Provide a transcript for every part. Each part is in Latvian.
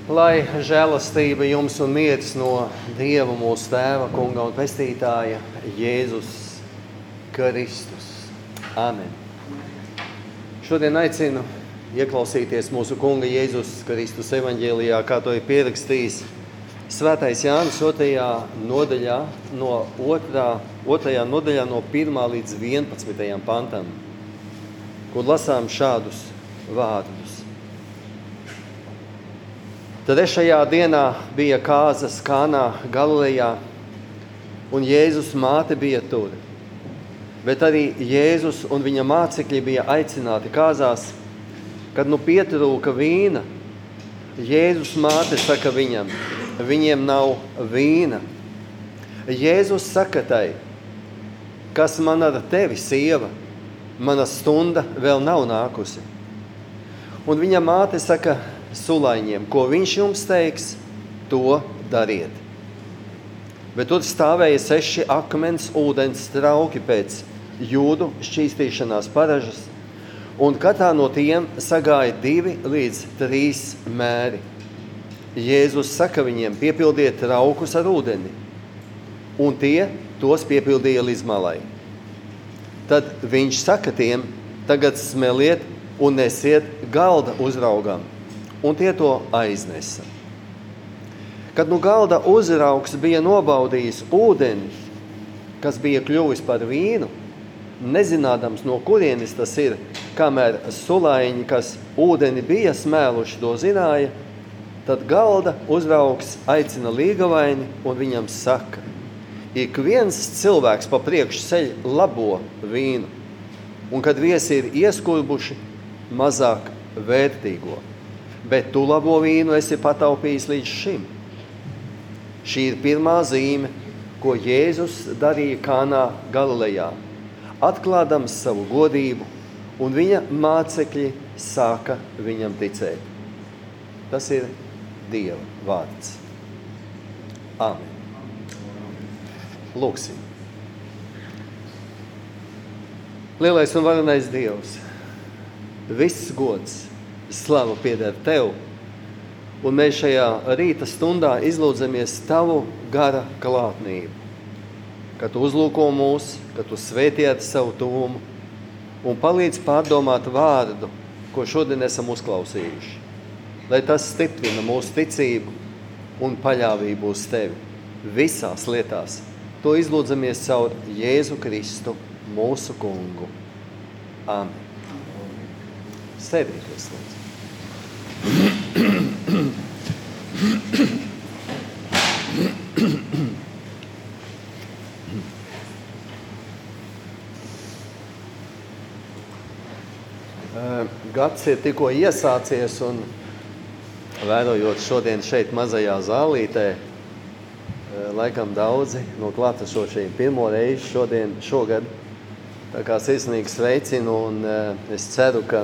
Lai žēlastība jums un miers no Dieva mūsu Tēva, Kunga un Pestītāja, Jēzus Kristus. Amen. Šodien aicinu ieklausīties mūsu Kunga Jēzus Kristus evaņģēlijā, kā to ir pierakstījis Svētais Jānis 2. nodaļā no 1. līdz 11. pantam, kur lasām šādus vārdus. Trešajā dienā bija kāzas Kānā, Galilejā, un Jēzus māte bija tur. Bet arī Jēzus un viņa mācekļi bija aicināti kāzās, kad pietrūka vīna. Jēzus māte saka viņam, viņiem nav vīna. Jēzus saka tai, kas man ar tevi, sieva, mana stunda vēl nav nākusi. Un viņa māte saka sulaiņiem, ko viņš jums teiks, to dariet. Bet tur stāvēja 6 akmens ūdens trauki pēc jūdu šķīstīšanās paražas, un katrā no tiem sagāja 2 līdz 3 mēri. Jēzus saka viņiem, piepildiet traukus ar ūdeni, un tie tos piepildīja līdz malai. Tad viņš saka tiem, tagad smeliet un nesiet galda uzraugam, un tie to aiznesa. Kad galda uzraugs bija nobaudījis ūdeni, kas bija kļuvis par vīnu, nezinādams, no kurienes tas ir, kamēr sulaiņi, kas ūdeni bija smēluši, to zināja, tad galda uzraugs aicina līgavaini un viņam saka, ik viens cilvēks pa priekšu ceļ labo vīnu, un kad viesi ir ieskurbuši, mazāk vērtīgo. Bet tu labo vīnu esi pataupījis līdz šim. Šī ir pirmā zīme, ko Jēzus darīja Kānā, Galilejā, atklādams savu godību, un viņa mācekļi sāka viņam ticēt. Tas ir Dieva vārds. Amen. Lūksim. Lielais un varenais Dievs, viss gods, slava pieder Tev, un mēs šajā rīta stundā izlūdzamies Tavu gara klātnību, ka Tu uzlūko mūs, ka Tu svētī ar savu tuvumu un palīdz pārdomāt vārdu, ko šodien esam uzklausījuši, lai tas stiprina mūsu ticību un paļāvību uz Tevi visās lietās. To izlūdzamies caur Jēzu Kristu, mūsu Kungu. Amen. Sēdieties, lūdzu. Gads ir tikko iesācies, un vērojot šodien šeit mazajā zālītē, laikam daudzi no klātesošajiem pirmo reizi šogad. Tā kā sirsnīgi sveicinu, un es ceru, ka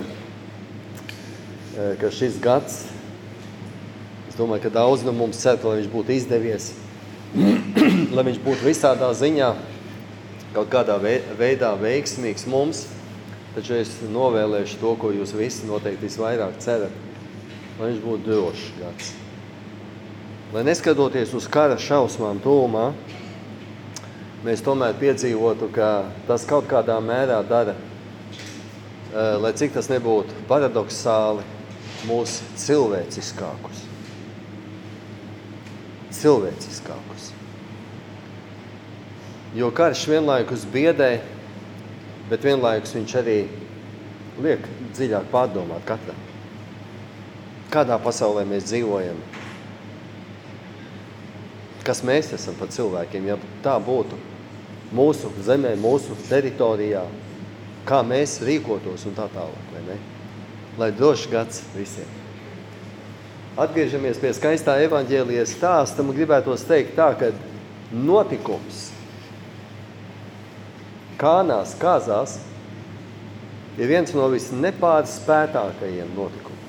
šis gads, es domāju, ka daudz no mums cer, lai viņš būtu izdevies, lai viņš būtu visādā ziņā kaut kādā veidā veiksmīgs mums, taču es novēlēšu to, ko jūs visi noteikti visvairāk cerat, lai viņš būtu drošs gads. Lai neskatoties uz kara šausmām tuvumā, mēs tomēr piedzīvotu, ka tas kaut kādā mērā dara, lai cik tas nebūtu paradoksāli, mūs cilvēciskākus. Jo karš vienlaikus biedē, bet vienlaikus viņš arī liek dziļāk pārdomāt katram. Kādā pasaulē mēs dzīvojam? Kas mēs esam par cilvēkiem, ja tā būtu mūsu zemē, mūsu teritorijā, kā mēs rīkotos un tā tālāk, vai ne? Lai drošs gads visiem. Atgriežamies pie skaistā evaņģēlijas stāsta, un gribētos teikt tā, ka notikums Kānās, kāzās, ir viens no visnepārspētākajiem notikumiem.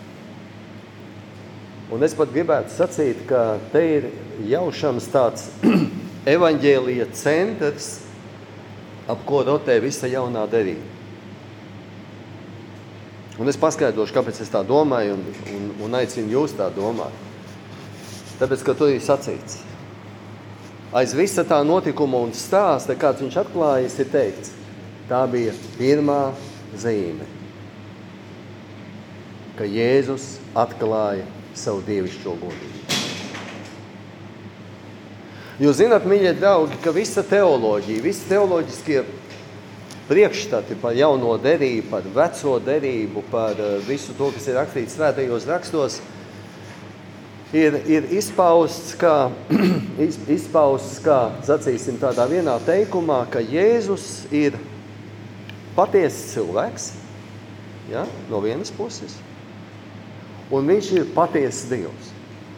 Un es pat gribētu sacīt, ka te ir jaušams tāds evaņģēlija centrs, ap ko rotē visa jaunā derība. Un es paskaidrošu, kāpēc es tā domāju un aicinu jūs tā domāt. Tāpēc, ka tur ir sacīts. Aiz visa tā notikuma un stāsta, kāds viņš atklājas, ir teikts. Tā bija pirmā zīme, ka Jēzus atklāja savu dievišķo godību. Jūs zināt, mīļie draugi, ka visa teoloģija, visi teoloģiskie priekšstati par jauno derību, par veco derību, par visu to, kas ir rakstīts svētajos rakstos, ir izpausts kā, sacīsim, tādā vienā teikumā, ka Jēzus ir patiesas cilvēks, ja, no vienas puses, un viņš ir patiesas Dievs.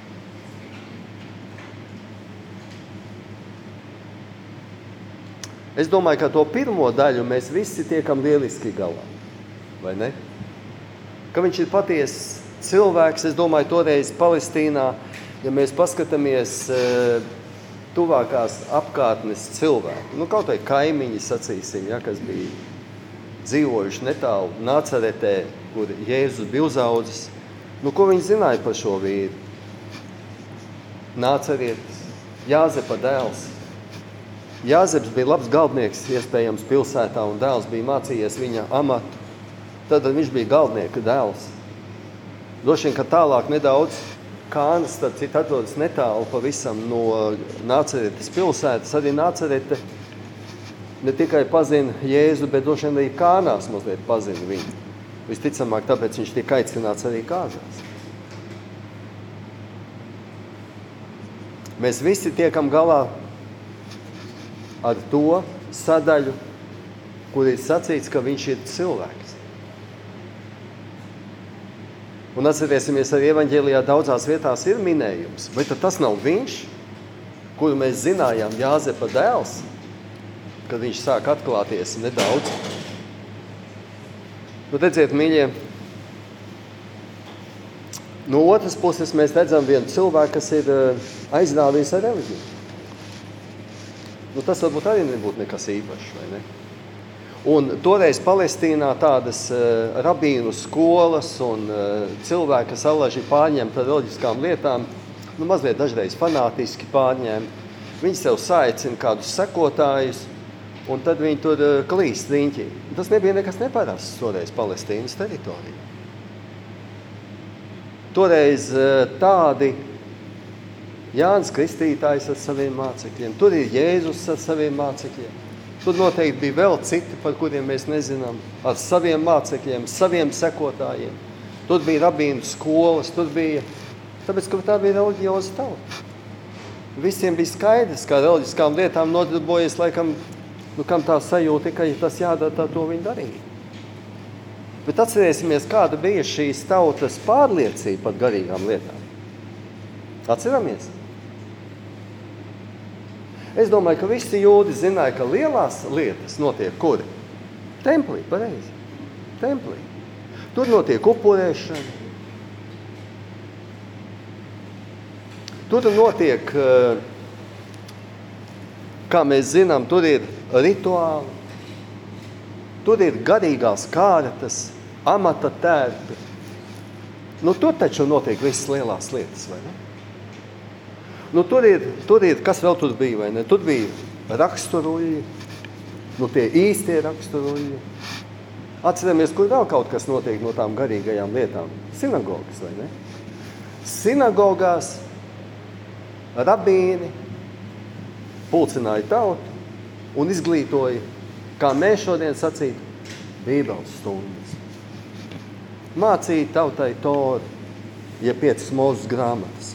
Es domāju, ka to pirmo daļu mēs visi tiekam lieliski galā, vai ne? Ka viņš ir patiesas cilvēks, es domāju, toreiz Palestīnā, ja mēs paskatāmies tuvākās apkārtnes cilvēku, kaut vai kaimiņi, sacīsim, ja, kas bija dzīvojuši netālu Nācaretē, kur Jēzus bija uzaudzis, ko viņi zināja par šo vīru? Nācaretis, Jāzepa dēls. Jāzeps bija labs galdnieks, iespējams, pilsētā, un dēls bija mācījies viņa amatu. Tad viņš bija galdnieka dēls. Droši vien, ka tālāk nedaudz Kānas, tad citi atrodas netālu pavisam no Nācaretes pilsētas. Arī Nācarete ne tikai pazina Jēzu, bet droši vien arī Kānās mazliet pazina viņu. Visticamāk, tāpēc viņš tiek aicināts arī kāzās. Mēs visi tiekam galā ar to sadaļu, kur ir sacīts, ka viņš ir cilvēks. Un atcerēsimies, arī evaņģēlijā daudzās vietās ir minējums. Vai tad tas nav viņš, kuru mēs zinājām, Jāzepa dēls, kad viņš sāk atklāties nedaudz? Redziet, mīļie, no otras puses mēs redzam vienu cilvēku, kas ir aizrādījis ar reliģiju. Tas varbūt arī nebūtu nekas īpašs, vai ne? Un toreiz Palestīnā tādas rabīnu skolas un cilvēki, kas allaži pārņemta reliģiskām lietām, mazliet dažreiz fanātiski pārņēma. Viņi sev saicina kādus sekotājus, un tad viņi tur klīst riņķī. Tas nebija nekas neparasts toreiz Palestīnas teritorijā. Toreiz tādi Jānis Kristītājs ar saviem mācekļiem, tur ir Jēzus ar saviem mācekļiem. Tur noteikti bija vēl citi, par kuriem mēs nezinām, ar saviem mācekļiem, saviem sekotājiem. Tur bija rabīnu skolas, tur bija, tāpēc, ka tā bija reliģioza tauta. Visiem bija skaidrs, kā reliģiskām lietām nodarbojas, laikam, kam tā sajūta, ka ja tas jādara, tā to viņi darīja. Bet atcerēsimies, kāda bija šīs tautas pārliecība par garīgām lietām. Atceramies? Es domāju, ka visi jūdi zināja, ka lielās lietas notiek kuri? Templī, pareizi. Templī. Tur notiek upurēšana. Tur notiek, kā mēs zinām, tur ir rituāli. Tur ir garīgās kārtas, amata tērpi. Tur taču notiek visas lielās lietas, vai ne? Tur ir, kas vēl tur bija, vai ne? Tur bija raksturuļi, tie īstie raksturuļi. Atceramies, kur vēl kaut kas notiek no tām garīgajām lietām. Sinagogas, vai ne? Sinagogās rabīni pulcināja tautu un izglītoja, kā mēs šodien sacītu, bībeles stundas. Mācīja tautai Toru, ja 5 Mūzes grāmatas.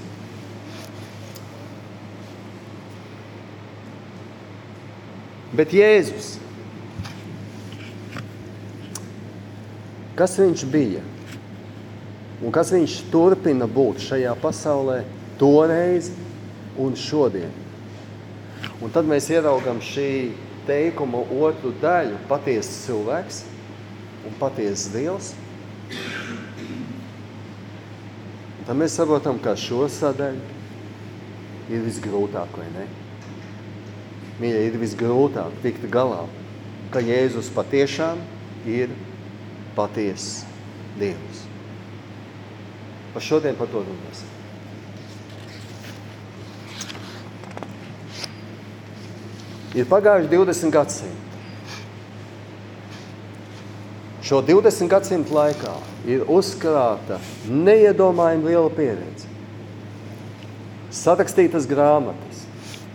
Bet Jēzus, kas viņš bija un kas viņš turpina būt šajā pasaulē toreiz un šodien? Un tad mēs ieraugam šī teikuma otru daļu, patiesas cilvēks un patiesas Dievs. Un tad mēs saprotam, ka šo sadaļu ir visgrūtāk, vai ne? Mīļie, ir visgrūtāk tikt galā, ka Jēzus patiešām ir patiesas Dievs. Par šodien par to runāsim. Ir pagājuši 20 gadsimti. Šo 20 gadsimtu laikā ir uzkrāta neiedomājama liela pieredze. Sarakstītas grāmatas.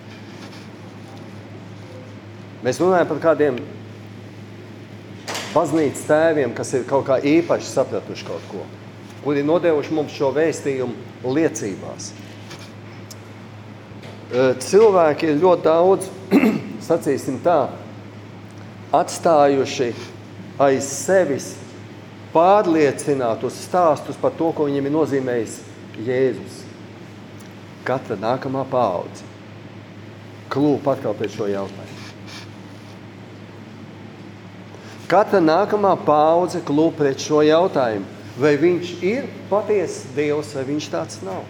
Mēs runājam par kādiem baznīcas tēviem, kas ir kaut kā īpaši sapratuši kaut ko, kuri nodevuši mums šo vēstījumu liecībās. Cilvēki ir ļoti daudz, sacīsim tā, atstājuši aiz sevis pārliecinātus stāstus par to, ko viņiem ir nozīmējis Jēzus. Katra nākamā paudze klūp atkal pēc šo jautājumu. Katra nākamā paudze klūp pret šo jautājumu. Vai viņš ir patiesa Dievs, vai viņš tāds nav?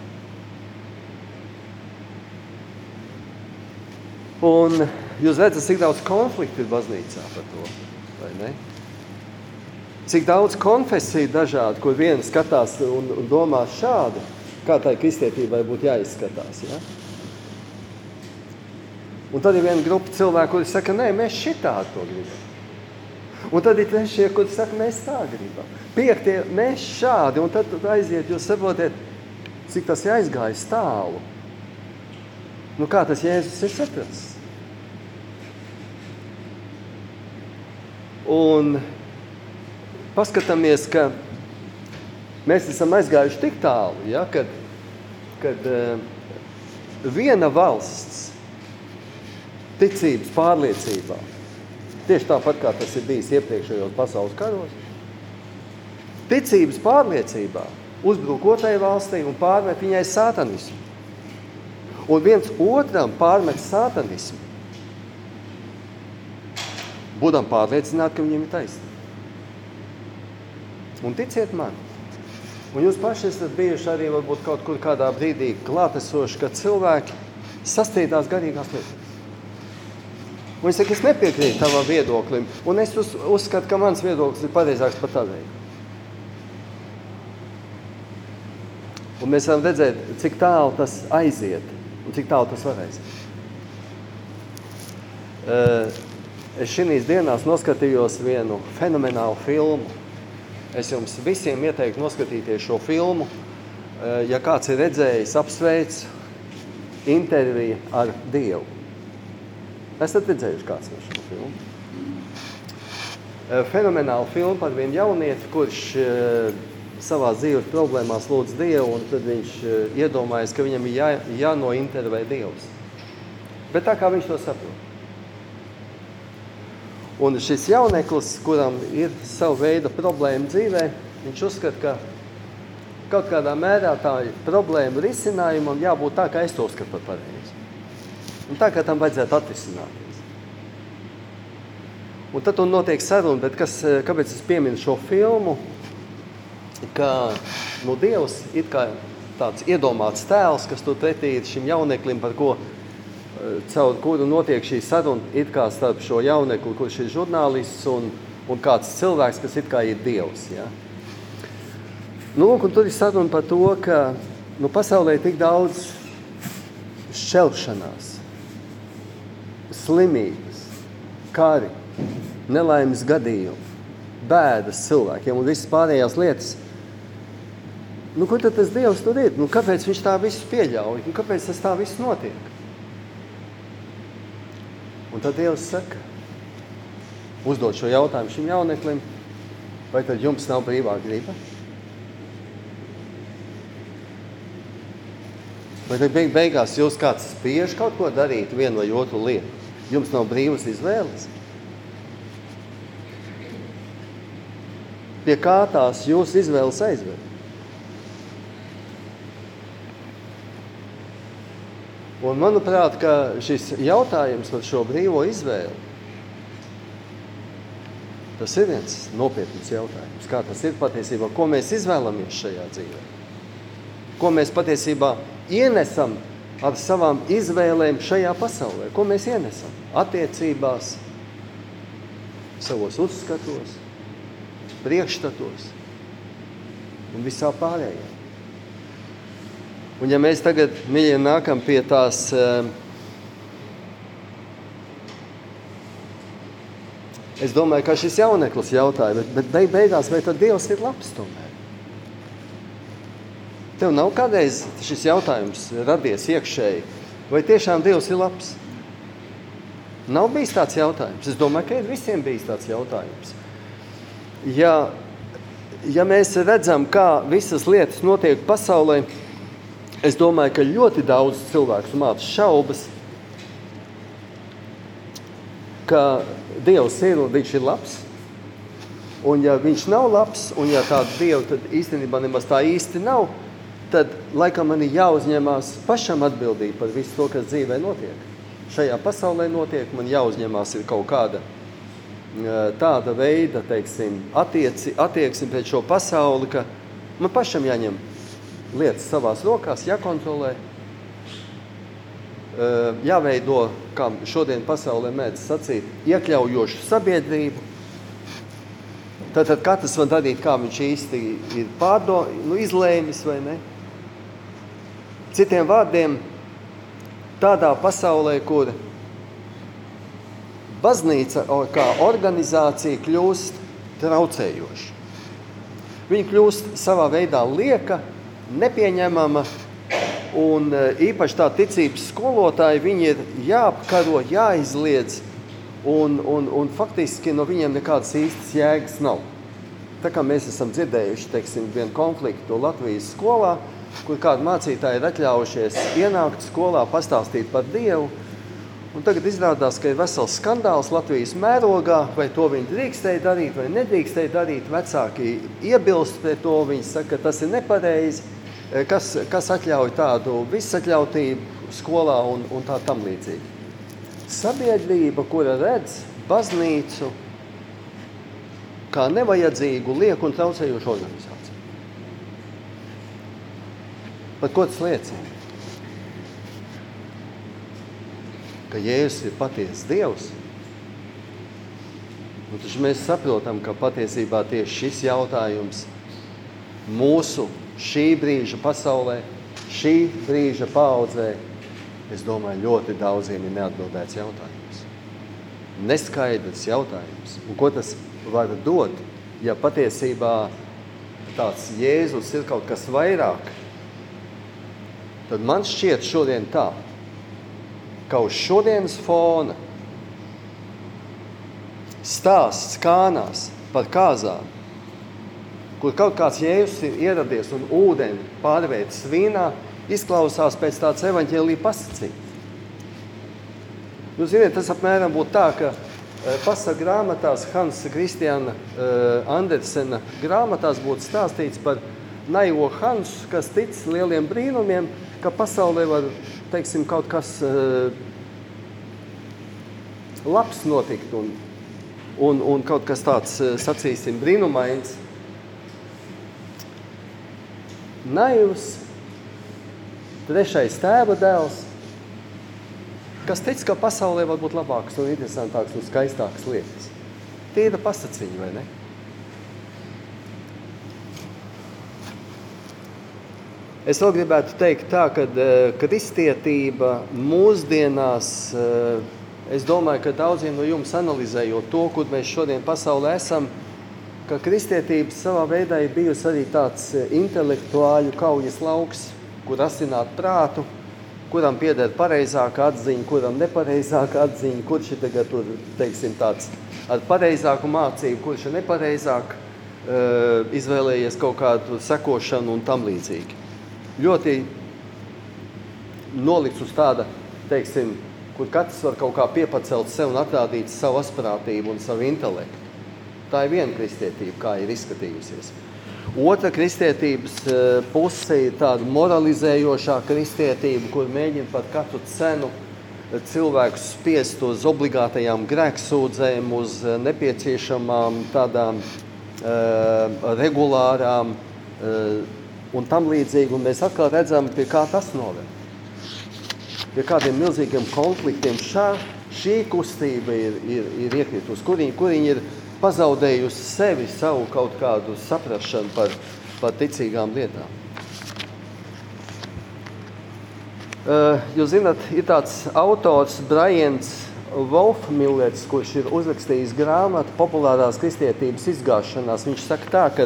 Un jūs redzat, cik daudz konfliktu ir baznīcā par to, vai ne? Cik daudz konfesiju dažādi, kur viena skatās un domā šādi, kā tai kristietībai būtu jāizskatās. Ja? Un tad ir viena grupa cilvēku, kuri saka, nē, mēs šitādi to gribam. Un tad ir trešie, kuri saka, mēs tā gribam. Piektie, mēs šādi, un tad aiziet, jūs saprotiet, cik tas ir aizgājis tālu. Nu kā tas Jēzus ir sapratis? Un paskatāmies, ka mēs esam aizgājuši tik tālu, ja, kad viena valsts ticības pārliecībā, tieši tāpat kā tas ir bijis iepriekšējos pasaules karos, ticības pārliecībā uzbruk otrai valstī un pārmet viņai sātanismu. Un viens otram pārmet sātanismu, būdam pārliecināti, ka viņiem ir taisnība. Un ticiet man, un jūs paši esat bijuši arī varbūt kaut kur kādā brīdī klātesoši, kad cilvēki sastrīdās garīgās lietas. Un viņi saka, es nepiekrītu tavam viedoklim, un es uzskatu, ka mans viedoklis ir pareizāks par tavēju. Un mēs varam redzēt, cik tālu tas aiziet, un cik tālu tas var aiziet. Es šīs dienās noskatījos vienu fenomenālu filmu. Es jums visiem ieteiktu noskatīties šo filmu. Ja kāds ir redzējis, apsveic intervija ar Dievu. Esat redzējuši kāds no šo filmu? Fenomenāla filma par vienu jaunieti, kurš savā dzīves problēmās lūdz Dievu, un tad viņš iedomājas, ka viņam ir jānointervē Dievs. Bet tā kā viņš to saprot. Un šis jauneklis, kuram ir savu veidu problēma dzīvē, viņš uzskata, ka kaut kādā mērā tā problēma risinājumam jābūt tā, kā es to uzskatu par pareizi. Un tā, kā tam vajadzētu atrisināties. Un tad un notiek saruna, bet kāpēc es pieminu šo filmu, ka Dievs ir kā tāds iedomāts tēls, kas tur pretī ir šim jauneklim, par ko caur kuru notiek šī saruna it kā starp šo jaunekli, kurš ir žurnālists un kāds cilvēks, kas it kā ir Dievs. Ja? Un tur ir saruna par to, ka pasaulē ir tik daudz šķelšanās, slimības, kari, nelaimes gadījumi, bēdas cilvēkiem un visas pārējās lietas. Kur tad tas Dievs tur ir? Kāpēc viņš tā visu pieļauj? Kāpēc tas tā viss notiek? Un tad Dievs saka, uzdod šo jautājumu šim jauneklim, vai tad jums nav brīvā griba? Vai tad beigās jūs kāds spiež kaut ko darīt vienu vai otru lietu? Jums nav brīvas izvēles? Pie kā tās jūs izvēles aizved? Un manuprāt, ka šis jautājums par šo brīvo izvēli, tas ir viens nopietns jautājums. Kā tas ir patiesībā? Ko mēs izvēlamies šajā dzīvē? Ko mēs patiesībā ienesam ar savām izvēlēm šajā pasaulē? Ko mēs ienesam? Attiecībās, savos uzskatos, priekšstatos un visā pārējā. Un ja mēs tagad, mīļie, nākam pie tās Es domāju, ka šis jauneklis jautāja, bet beigās, vai tad Dievs ir labs tomēr? Tev nav kādreiz šis jautājums radies iekšēji, vai tiešām Dievs ir labs? Nav bijis tāds jautājums. Es domāju, ka ir visiem bijis tāds jautājums. Ja mēs redzam, kā visas lietas notiek pasaulē, es domāju, ka ļoti daudz cilvēku māca šaubas, ka Dievs ir un viņš ir labs. Un ja viņš nav labs, un ja tāda Dieva tad īstenībā nemaz tā īsti nav, tad laikam man ir jāuzņemās pašam atbildība par visu to, kas dzīvē notiek. Šajā pasaulē notiek, man jāuzņemās ir kaut kāda tāda veida, teiksim, attieksme pret šo pasauli, ka man pašam jāņem lietas savās rokās, jākontrolē, jāveido, kā šodien pasaulē mēdz sacīt, iekļaujošu sabiedrību. Tātad katrs var darīt, kā viņš īsti ir izlēmis vai ne. Citiem vārdiem, tādā pasaulē, kur baznīca kā organizācija kļūst traucējoša. Viņa kļūst savā veidā lieka, nepieņemama, un īpaši tā ticības skolotāji, viņi ir jāapkaro, jāizliedz, un faktiski no viņiem nekādas īstas jēgas nav. Tā kā mēs esam dzirdējuši, teiksim, vienu konfliktu Latvijas skolā, kur kādi mācītāji ir atļaujušies ienākt skolā, pastāstīt par Dievu, un tagad izrādās, ka ir vesels skandāls Latvijas mērogā, vai to viņi drīkstēja darīt, vai nedrīkstēja darīt. Vecāki iebilst pret to, viņi saka, ka tas ir nepareizi, kas atļauj tādu visatļautību skolā un tā tam līdzīgi. Sabiedrība, kura redz baznīcu kā nevajadzīgu, lieku un traucējošu organizāciju. Par ko tas liecina? Ka Jēzus ir patiesas Dievs. Un taču mēs saprotam, ka patiesībā tieši šis jautājums mūsu šī brīža pasaulē, šī brīža paaudzē, es domāju, ļoti daudziem ir neatbildēts jautājums. Neskaidrs jautājums. Un ko tas var dot, ja patiesībā tāds Jēzus ir kaut kas vairāk? Tad man šķiet šodien tā, ka uz šodienas fona stāsts Kānās par kāzām, kur kaut kāds Jēzus ir ieradies un ūdeni pārvērtis vīnā, izklausās pēc tāds evaņģēlija pasacīt. Jūs ziniet, tas apmēram būtu tā, ka pasaku grāmatās Hansa Kristiāna Andersena grāmatās būtu stāstīts par naivo Hansu, kas tic lieliem brīnumiem, ka pasaulē var, teiksim, kaut kas labs notikt un kaut kas tāds, sacīsim, brīnumains. Naivs, trešais tēva dēls, kas tic, ka pasaulē var būt labākas un interesantākas un skaistākas lietas. Tīra pasaciņa, vai ne? Es vēl gribētu teikt tā, ka kristietība mūsdienās, es domāju, ka daudziem no jums analizējot to, kur mēs šodien pasaulē esam, ka kristietība savā veidā ir bijusi arī tāds intelektuāļu kaujas lauks, kur asināt prātu, kuram pieder pareizāka atziņa, kuram nepareizāka atziņa, kurš ir tagad tur, teiksim, tāds ar pareizāku mācību, kurš ir nepareizāk izvēlējies kaut kādu sekošanu un tam līdzīgi. Ļoti nolikts uz tāda, teiksim, kur katrs var kaut kā piepacelt sev un atrādīt savu asprātību un savu intelektu. Tā ir viena kristietība, kā ir izskatījusies. Otra kristietības puse ir tāda moralizējošā kristietība, kur mēģina par katru cenu cilvēkus spiest uz obligātajām grēksūdzēm, uz nepieciešamām tādām regulārām un tam līdzīgi. Un mēs atkal redzam, pie kā tas noved. Pie kādiem milzīgiem konfliktiem šī kustība ir iekritusi, kur viņi ir pazaudējusi sevi, savu kaut kādu saprašanu par ticīgām lietām. Jūs zināt, ir tāds autors Brians Wolfmillers, kurš ir uzrakstījis grāmatu populārās kristietības izgāšanās, viņš saka tā, ka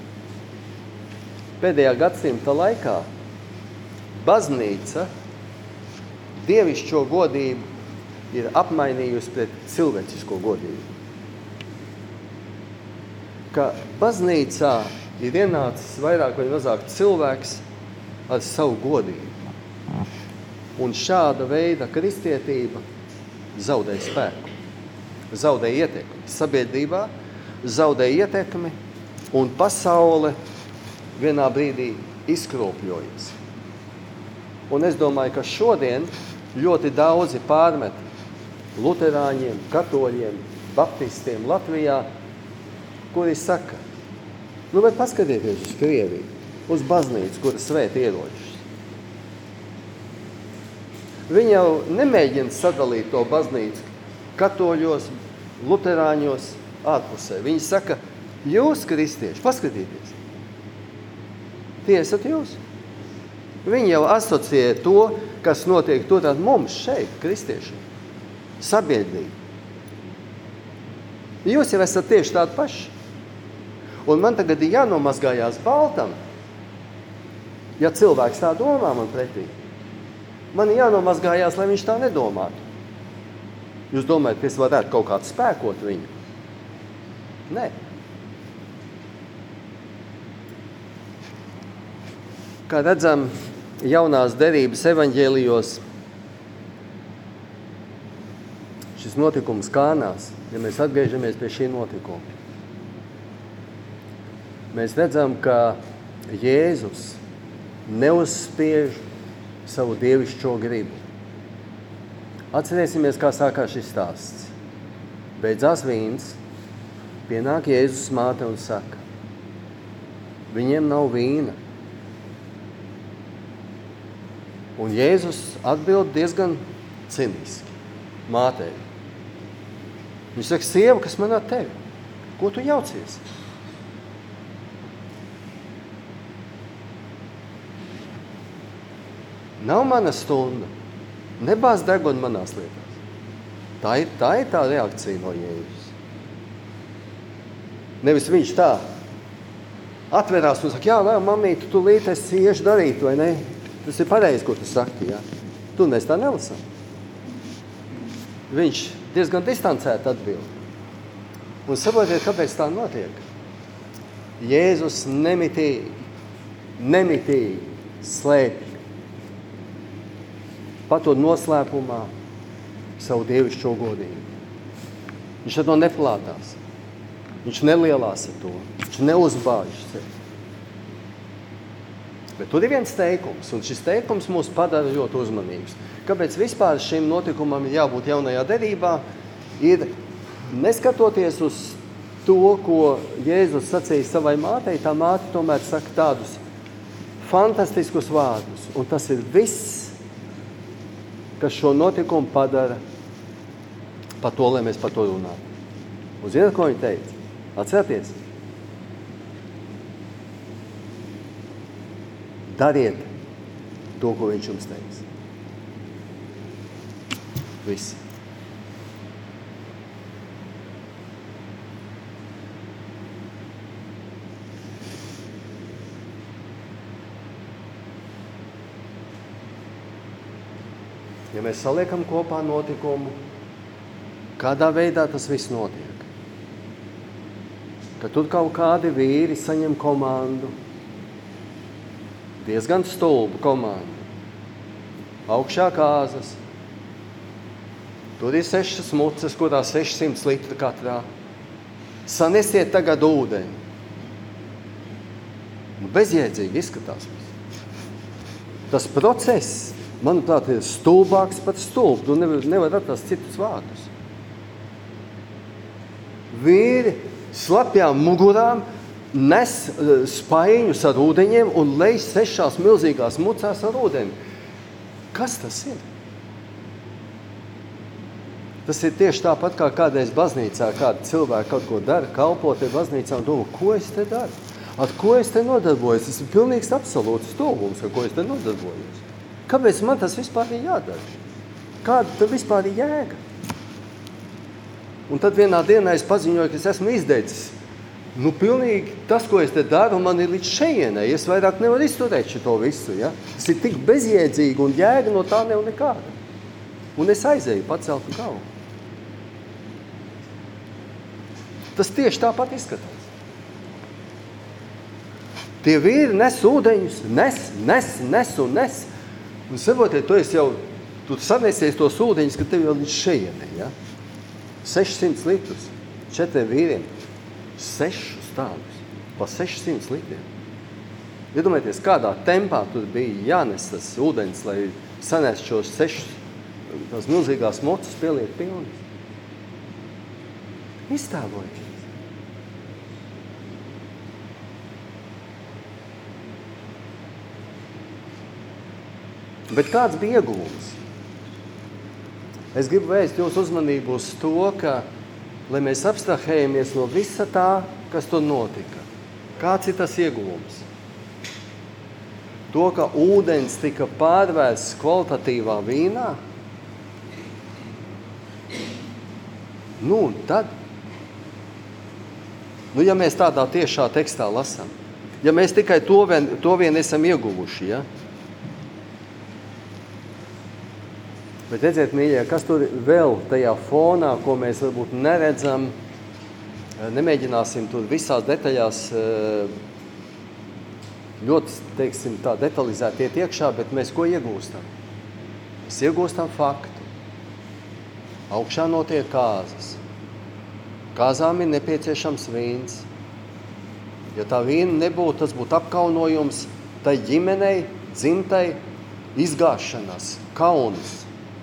pēdējā gadsimta laikā baznīca dievišķo godību ir apmainījusi pret cilvēcisko godību. Ka baznīcā ir ienācis vairāk vai mazāk cilvēks ar savu godību. Un šāda veida kristietība zaudē spēku, zaudē ietekmi sabiedrībā, zaudē ietekmi un pasaule vienā brīdī izkropļojas. Un es domāju, ka šodien ļoti daudzi pārmet luterāņiem, katoļiem, baptistiem Latvijā, kuri saka, bet paskatieties uz Krieviju, uz baznīcu, kura svēta ieročus. Viņi jau nemēģina sadalīt to baznīcu katoļos, luterāņos, ārpusē. Viņi saka, jūs, kristieši, paskatieties, tie esat jūs. Viņi jau asociē to, kas notiek tur ar mums šeit, kristieši, sabiedrība. Jūs jau esat tieši tādi paši. Un man tagad ir jānomazgājās baltam, ja cilvēks tā domā man pretī. Man ir jānomazgājās, lai viņš tā nedomātu. Jūs domājat, ka es varētu kaut kādu spēkot viņu? Nē. Kā redzam, jaunās derības evaņģēlijos šis notikums Kānās, ja mēs atgriežamies pie šī notikuma, mēs redzam, ka Jēzus neuzspiež savu dievišķo gribu. Atcerēsimies, kā sākās šis stāsts. Beidzās vīns, pienāk Jēzus māte un saka, viņiem nav vīna. Un Jēzus atbild diezgan ciniski mātei. Viņš saka, sieva, kas man ar tevi? Ko tu jaucies? Nav mana stunda. Nebāz degunu manās lietās. Tā ir tā reakcija no Jēzus. Nevis viņš tā atverās un saka, jā, mamīte, tu līdz es iešu darīt, vai ne? Tas ir pareizi, ko tu saki, jā. Tu mēs tā nelasām. Viņš diezgan distancēti atbild. Un saprotiet, kāpēc tā notiek? Jēzus nemitīgi slēpj patod noslēpumā savu dievišķo godību. Viņš ar to neplātās. Viņš nelielās ar to. Viņš neuzbāž sevi. Bet tur ir viens teikums, un šis teikums mūs padara ļoti uzmanīgus. Kāpēc vispār šim notikumam ir jābūt jaunajā derībā, ir neskatoties uz to, ko Jēzus sacīja savai mātei, tā māte tomēr saka tādus fantastiskus vārdus. Un tas ir viss, kas šo notikumu padara par to, lai mēs par to runātu. Un zināt, ko viņi teica? Atcerieties. Dariet to, ko viņš jums teica. Viss. Ja mēs saliekam kopā notikumu, kādā veidā tas viss notiek. Ka tur kaut kādi vīri saņem komandu, diezgan stulbu komandu. Augšā kāzas. Tur ir 6 mucas, kurā 600 litri katrā. Sanesiet tagad ūdeni. Bezjēdzīgi izskatās. Tas process, manuprāt, ir stulbāks par stulbu. Tu nevar atrast citus vārdus. Vīri slapjām mugurām nes spaiņus ar ūdeņiem un lej 6 milzīgās mucās ar ūdeni. Kas tas ir? Tas ir tieši tāpat, kā kādreiz baznīcā kāda cilvēka kaut ko dara, kalpo te baznīcā un domā, ko es te daru? Ar ko es te nodarbojos? Tas ir pilnīgs absolūts stulbums, ar ko es te nodarbojos. Kāpēc man tas vispār ir jādara? Kāda tur vispār ir jēga? Un tad vienā dienā es paziņoju, ka es esmu izdeicis. Nu, pilnīgi tas, ko es te daru, man ir līdz šejienai. Es vairāk nevaru izturēt šito visu. Ja? Tas ir tik bezjēdzīgi un jēga no tā nav nekāda. Un es aizēju paceltu galvu. Tas tieši tāpat izskatās. Tie vīri nes ūdeņus, nes. Un saprotiet, tu sanesies tos ūdeņus, ka tev jau līdz šejienai. Ja? 600 litrus, 4 vīriem. 6 stādus, pa 600 litriem. Iedomājieties, kādā tempā tur bija jānes tas ūdeņs, lai sanest šos 6 tās milzīgās mocas pieliet pilnas. Iztēlojies. Bet kāds bija ieguvums? Es gribu vērst jūsu uzmanību uz to, ka lai mēs abstrahējamies no visa tā, kas tur notika. Kāds ir tas ieguvums? To, ka ūdens tika pārvērsts kvalitatīvā vīnā? Nu, tad? Nu, ja mēs tādā tiešā tekstā lasām, ja mēs tikai to vien esam ieguvuši, ja? Bet redziet, mīļie, kas tur vēl tajā fonā, ko mēs varbūt neredzam, nemēģināsim tur visās detaļās ļoti, teiksim, tā detalizēt iet iekšā, bet mēs ko iegūstam? Mēs iegūstam faktu. Augšā notiek kāzas. Kāzām ir nepieciešams vīns. Ja tā vīna nebūtu, tas būtu apkaunojums tai ģimenei, dzimtai, izgāšanās, kauns.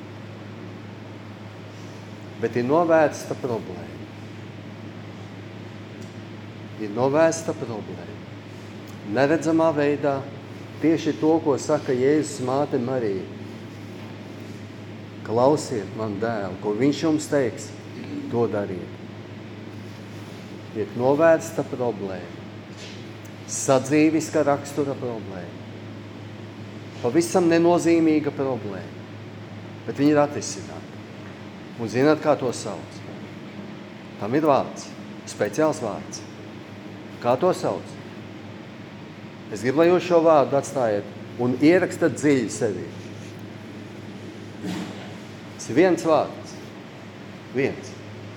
Bet ir novērsta problēma. Ir novērsta problēma. Neredzamā veidā tieši to, ko saka Jēzus māte Marija. Klausiet man dēlu, ko viņš jums teiks, to dariet. Ir novērsta problēma. Sadzīviska rakstura problēma. Pavisam nenozīmīga problēma. Bet viņa ir atrisināta. Un zināt, kā to sauc? Tam ir vārds, speciāls vārds. Kā to sauc? Es gribu, lai jūs šo vārdu atstājiet un ierakstat dziļi sevi. Tas ir viens vārds. Viens.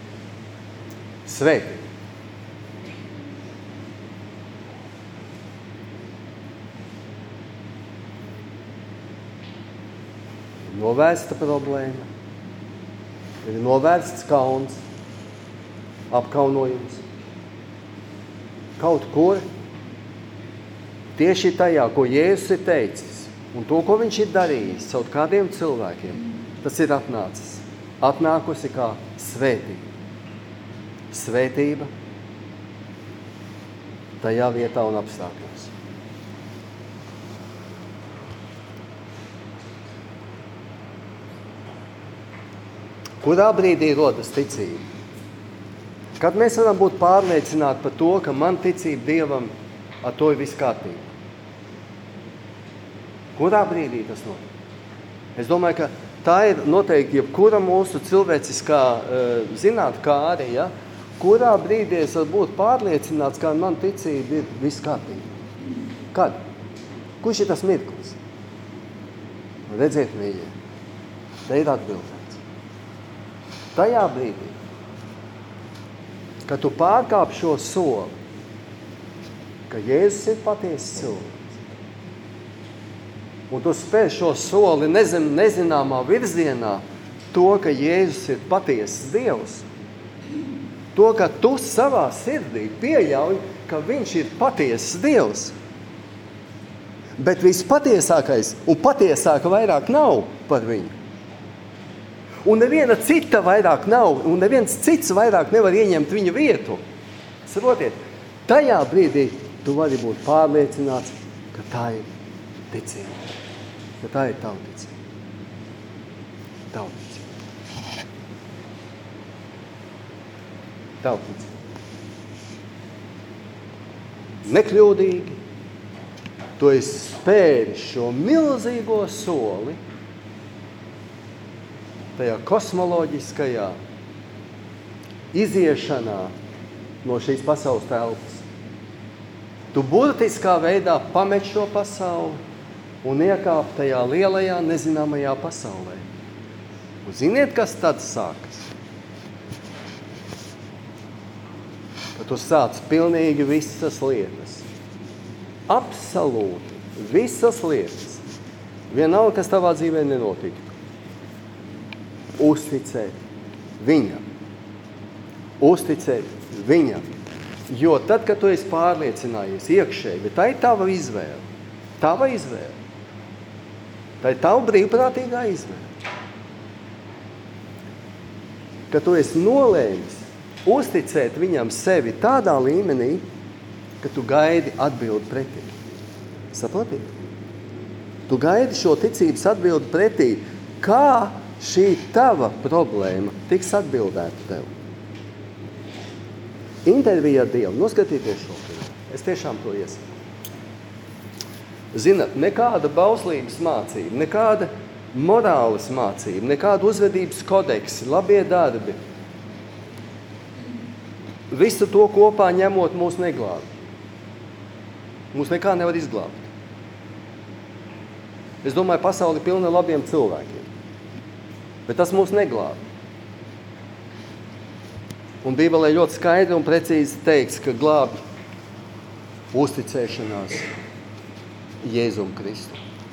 Svētī. Novērsta problēma. Ir novērsts kauns, apkaunojums. Kaut kur tieši tajā, ko Jēzus ir teicis, un to, ko viņš ir darījis caur kādiem cilvēkiem, tas ir atnācis. Atnākusi kā svētība. Svētība tajā vietā un apstākļos. Kurā brīdī rodas ticība? Kad mēs varam būt pārliecināti par to, ka man ticība Dievam ar to ir viss kārtībā? Kurā brīdī tas notiek? Es domāju, ka tā ir noteikti jebkura mūsu cilvēciskā zinātkāre, ja? Kurā brīdī es varu būt pārliecināts, ka man ticība ir viss kārtībā? Kad? Kurš ir tas mirklis? Redziet, mīļie, te ir atbildēts. Tajā brīdī, kad tu pārkāp šo soli, ka Jēzus ir patiesas cilvēks, un tu spēr šo soli nezināmā virzienā, to, ka Jēzus ir patiesas Dievs, to, ka tu savā sirdī pieļauj, ka viņš ir patiesas Dievs, bet vispatiesākais un patiesāka vairāk nav par viņu. Un neviena cita vairāk nav, un neviens cits vairāk nevar ieņemt viņa vietu. Saprotiet, tajā brīdī tu vari būt pārliecināts, ka tā ir ticība. Ka tā ir tava ticība. Tava ticība. Tava ticība. Nekļūdīgi, tu esi spēris šo milzīgo soli, tajā kosmoloģiskajā iziešanā no šīs pasaules telpas. Tu burtiskā veidā pamet šo pasauli un iekāp tajā lielajā nezināmajā pasaulē. Un ziniet, kas tad sākas? Kad tu sāc pilnīgi visas lietas. Absolūti visas lietas. Vienalga, kas tavā dzīvē nenotiktu. Uzticēt viņam. Uzticēt viņam. Jo tad, kad tu esi pārliecinājies iekšēji, bet tā ir tava izvēle. Tava izvēle. Tā ir tava brīvprātīgā izvēle. Kad tu esi nolēmis uzticēt viņam sevi tādā līmenī, ka tu gaidi atbildi pretī. Saprotiet? Tu gaidi šo ticības atbildi pretī. Kā šī tava problēma tiks atbildēta tev? Intervija ar Dievu. Noskatieties šo filmu. Es tiešām to iesaku. Zinat, nekāda bauslības mācība, nekāda morāles mācība, nekāda uzvedības kodeksi, labie darbi. Visu to kopā ņemot mūs neglāb. Mūs nekā nevar izglābt. Es domāju, pasauli pilna labiem cilvēkiem. Bet tas mūs neglāb. Un Bībelē ļoti skaidri un precīzi teikts, ka glāb uzticēšanās Jēzum Kristu.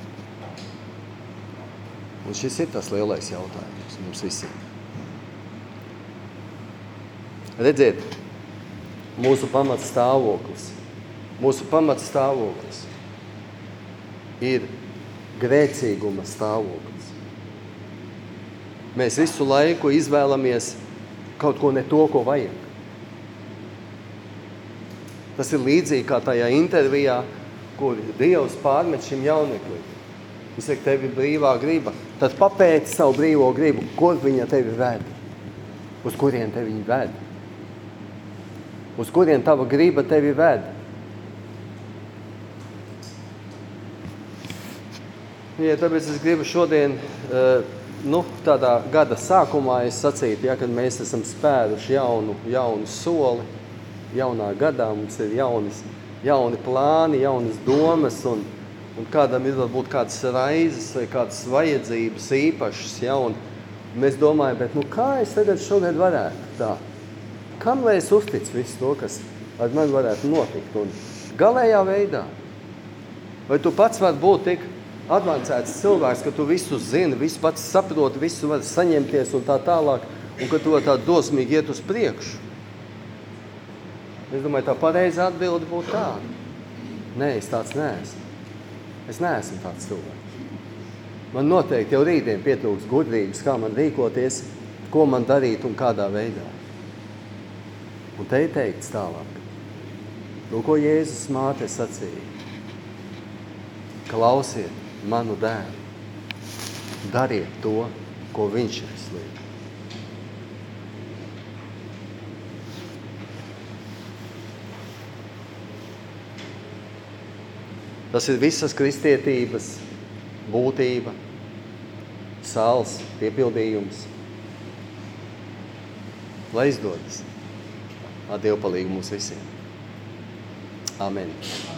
Un šis ir tas lielais jautājums mums visiem. Redziet, mūsu pamats stāvoklis ir grēcīguma stāvoklis. Mēs visu laiku izvēlamies kaut ko ne to, ko vajag. Tas ir līdzīgi kā tajā intervijā, kur Dievs pārmet šim jauneklim. Viņš saka, tev ir brīvā griba. Tad papēti savu brīvo gribu, kur viņa tevi ved. Uz kurien tevi viņa ved. Uz kurien tava griba tevi ved. Ja, tāpēc es gribu šodien, tādā gada sākumā es sacītu, kad mēs esam spēruši jaunu soli, jaunā gadā mums ir jauni plāni, jaunas domas, un kādam ir varbūt kādas raizes vai kādas vajadzības īpašas, un mēs domājam, bet kā es tagad šogad varētu tā? Kam lai es uzticu visu to, kas ar mani varētu notikt? Un galējā veidā, vai tu pats var būt tik advancēts cilvēks, ka tu visu zini, visu pats saproti, visu var saņemties un tā tālāk, un ka tu var tā dosmīgi iet uz priekšu? Es domāju, tā pareizā atbilde būtu tāda. Nē, es tāds neesmu. Es neesmu tāds cilvēks. Man noteikti jau rītdien pietrūks gudrības, kā man rīkoties, ko man darīt un kādā veidā. Un te ir teikts tālāk. To, ko Jēzus māte sacīja. Klausiet manu dēlu. Dariet to, ko viņš ir slīd. Tas ir visas kristietības būtība, sāls, piepildījums. Lai izdodas. Ar Dievu palīgu mums visiem. Amen.